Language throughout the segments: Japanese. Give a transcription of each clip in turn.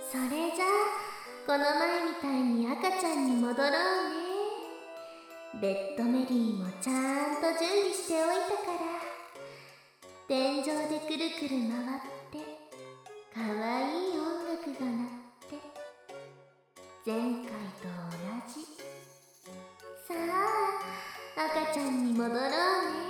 それじゃあこの前みたいに赤ちゃんに戻ろうね。ベッドメリーもちゃんと準備しておいたから、天井でくるくる回ってかわいい音楽が鳴って、前回と同じ。さあ赤ちゃんに戻ろうね。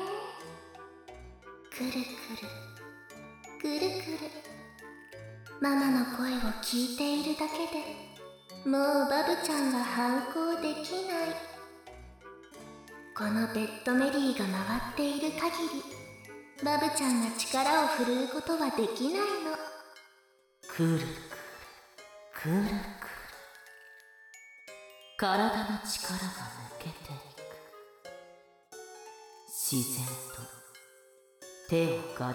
くるくるくるくる、ママの声を聞いているだけでもうバブちゃんは反抗できない。このベッドメリーが回っている限り、バブちゃんが力を振るうことはできないの。 くるくるくるくる、体の力が抜けていく。自然と手を軽く握って、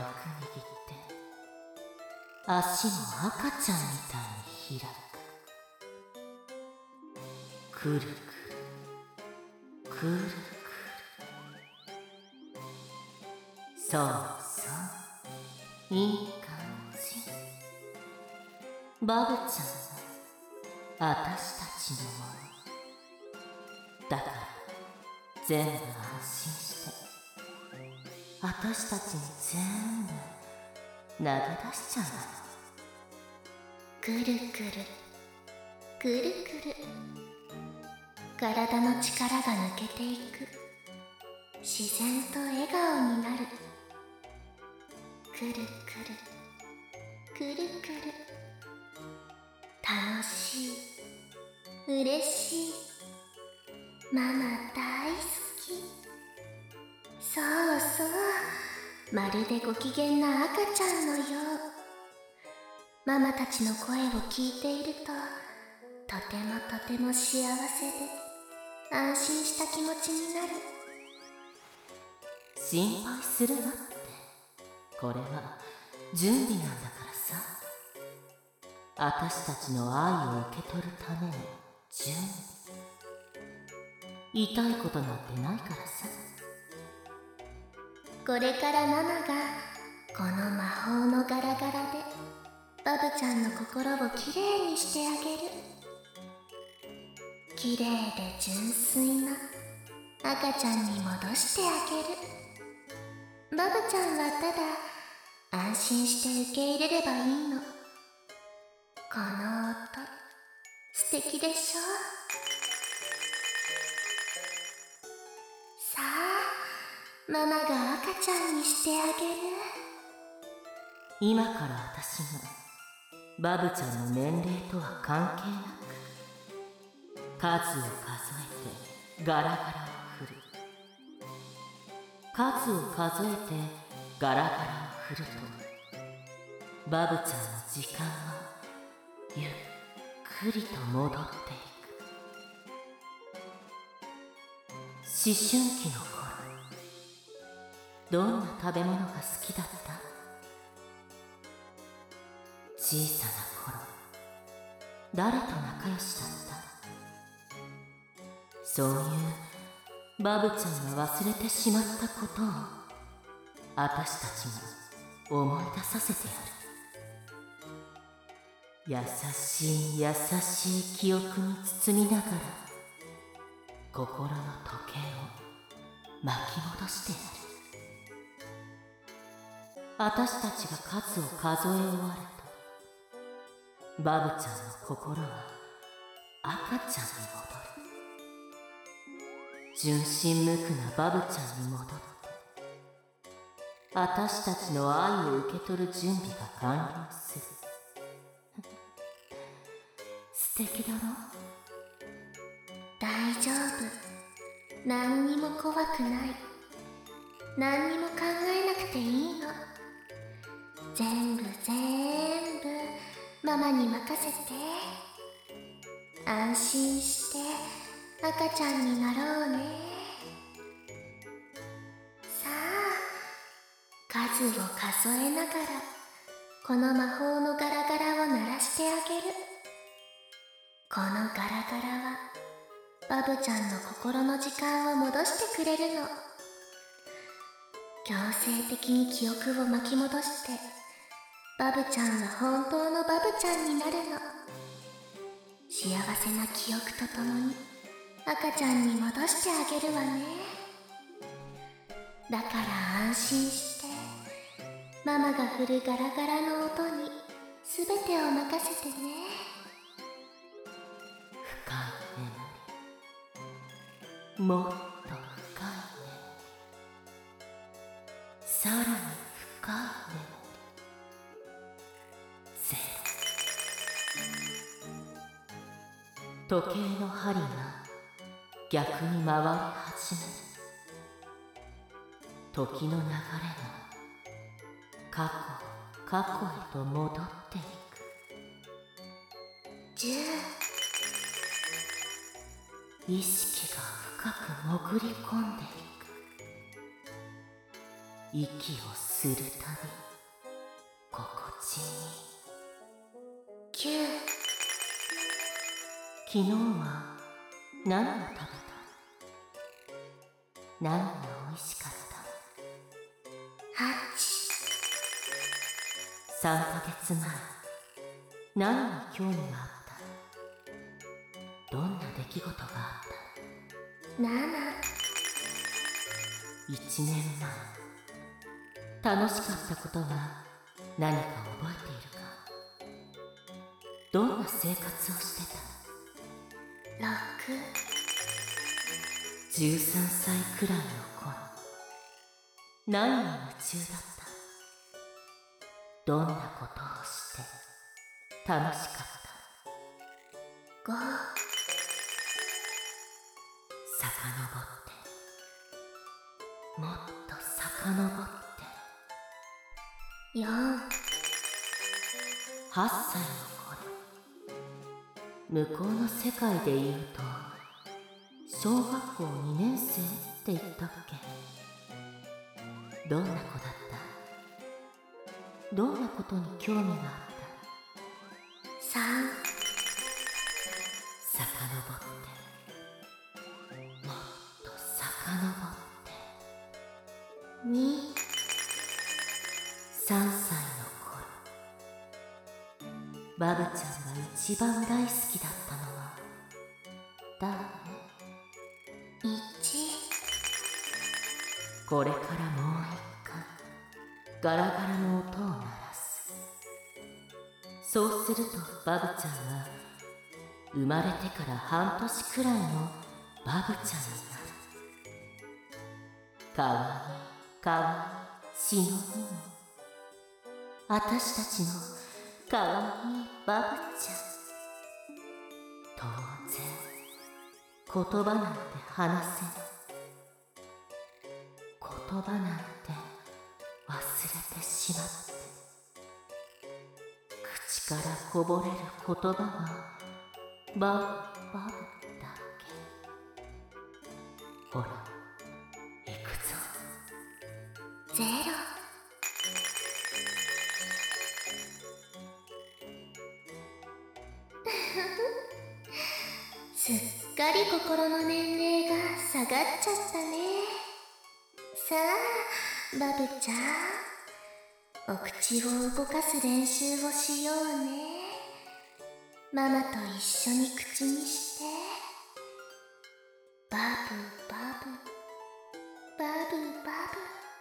足も赤ちゃんみたいに開く。くるくるくるくる、そうそう、いい感じ。バブちゃんは私たちのものだから、全部安心して私たちに全部投げ出しちゃうの。 くるくるくるくる、体の力が抜けていく。自然と笑顔になる。くるくるくるくる、楽しい、嬉しい、ママ大好き。そうそう、まるでご機嫌な赤ちゃんのよう。ママたちの声を聞いていると、とてもとても幸せで安心した気持ちになる。 心配するなって、これは準備なんだからさ。私たちの愛を受け取るための準備。痛いことなんてないからさ。 これからママがこの魔法のガラガラでバブちゃんの心をきれいにしてあげる。きれいで純粋な赤ちゃんに戻してあげる。バブちゃんはただ安心して受け入れればいいの。この音素敵でしょ。さあママが赤ちゃんにしてあげる。 今から私がバブちゃんの年齢とは関係なく数を数えてガラガラを振る。数を数えてガラガラを振ると、バブちゃんの時間はゆっくりと戻っていく。思春期の頃、どんな食べ物が好きだった？小さな頃、誰と仲良しだった？そういうバブちゃんが忘れてしまったことを私たちが思い出させてやる。優しい優しい記憶に包みながら、心の時計を巻き戻してやる。私たちが数を数え終わると、バブちゃんの心は赤ちゃんに戻る。純真無垢なバブちゃんに戻って、私たちの愛を受け取る準備が完了する。素敵だろ？ 大丈夫。何にも怖くない。何にも考えなくていいの。全部ママに任せて。安心して赤ちゃんになろうね。さあ数を数えながらこの魔法のガラガラを鳴らしてあげる。このガラガラはバブちゃんの心の時間を戻してくれるの。強制的に記憶を巻き戻して、バブちゃんは本当のバブちゃんになるの。 幸せな記憶とともに赤ちゃんに戻してあげるわね。だから安心してママが振るガラガラの音に全てを任せてね。 深い眠り、もっと深い眠り、さらに深い眠り。時計の針が逆に回り始める。時の流れが過去へと戻っていく。 10。 意識が深く潜り込んでいく。息をするたび心地いい。 9。 昨日は何を食べた？何が美味しかった？ 8。 3ヶ月前、何に興味があった？どんな出来事があった？ 7。 1年前、楽しかったことは何か覚えているか？どんな生活をしてた 6。 ？13歳くらいの頃、何に夢中だった？どんなことをして楽しかった？ 5。 遡ってもっと遡って 4。 8歳の頃、向こうの世界で言うと小学校2年生って言ったっけ？どんな子だった？どんなことに興味があった？ 3。 遡ってもっと遡って 2。 3歳の頃、バブちゃんが一番大好きだったのは誰？ 1。 これからもう一回ガラガラの音を鳴らす。そうするとバブちゃんは生まれてから半年くらいのバブちゃんになる。かわいいかわいいしのびも、あたしたちのかわいいバブちゃん。当然言葉なんて話せない。言葉なんて忘れてしまって、口からこぼれる言葉はバブバブだけ。ほら、行くぞ。 0。すっかり心の年齢が下がっちゃったね。さあバブちゃん、お口を動かす練習をしようね。ママと一緒に口にして、バブバブバブバブ。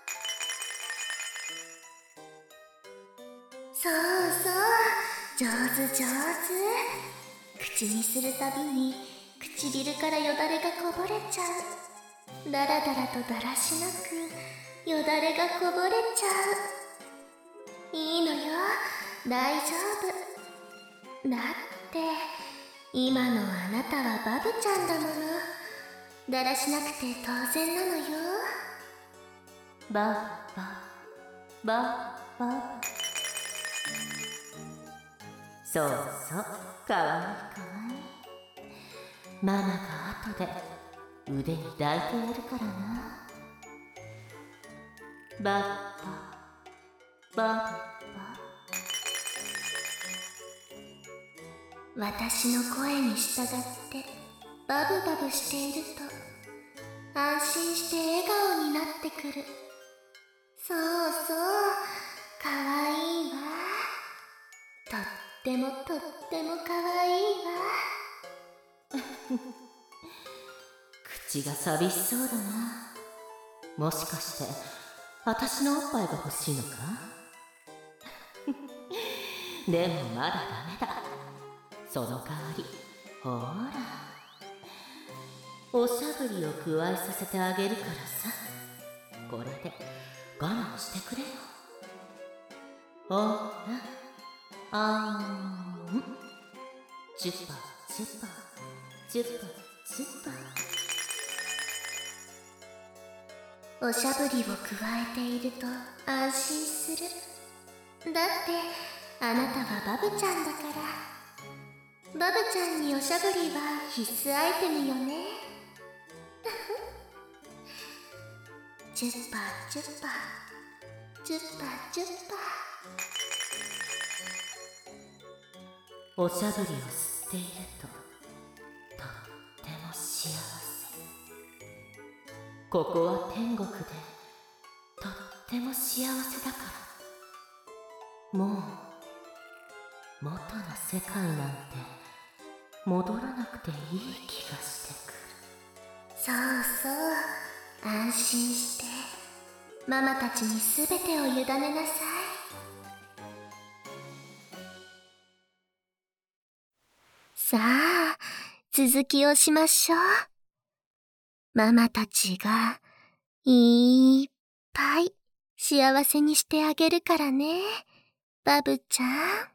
そうそう、上手上手。口にするたびに唇からよだれがこぼれちゃう。だらだらとだらしなくよだれがこぼれちゃう。いいのよ、大丈夫。だって今のあなたはバブちゃんだもの。だらしなくて当然なのよ。 バブバブバブ。そうそう、かわいいかわいい。ママが後で腕に抱いてやるからな。バッババッバ。 私の声に従ってバブバブしていると安心して笑顔になってくる。そうそう、かわいいわ。とってもかわいいわ。 口が寂しそうだな。もしかして私のおっぱいが欲しいのか？でもまだダメだ。その代わり、ほらおしゃぶりを加えさせてあげるからさ。これで我慢してくれよ。ほら、チュッパチュッパチュッパチュッおしゃぶりを加えていると安心する。だってあなたはバブちゃんだから。バブちゃんにおしゃぶりは必須アイテムよね。チュッパチュッパチュッパチュッパ。おしゃぶりを吸っているととっても幸せ。ここは天国でとっても幸せだから。もう元の世界なんて戻らなくていい気がしてくる。 そうそう、安心してママたちにすべてを委ねなさい。さあ、続きをしましょう。ママたちがいっぱい幸せにしてあげるからね、バブちゃん。